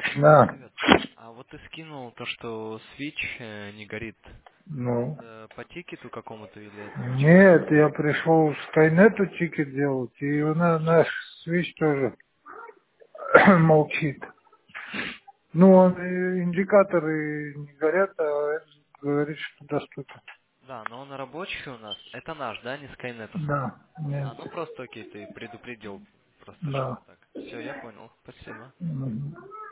Да. Привет. А вот ты скинул то, что свич не горит. Ну. Это по тикету какому-то или это почему? Нет, я пришел в Скайнету тикет делать, и наш свич тоже молчит. Ну, он, индикаторы не горят, а это говорит, что доступен. Да, но он рабочий у нас. Это наш, да, не скайнетовский? Да, нет, А, ну просто окей, ты предупредил. Просто да. чтобы так. Все, я понял. Спасибо. Мгм.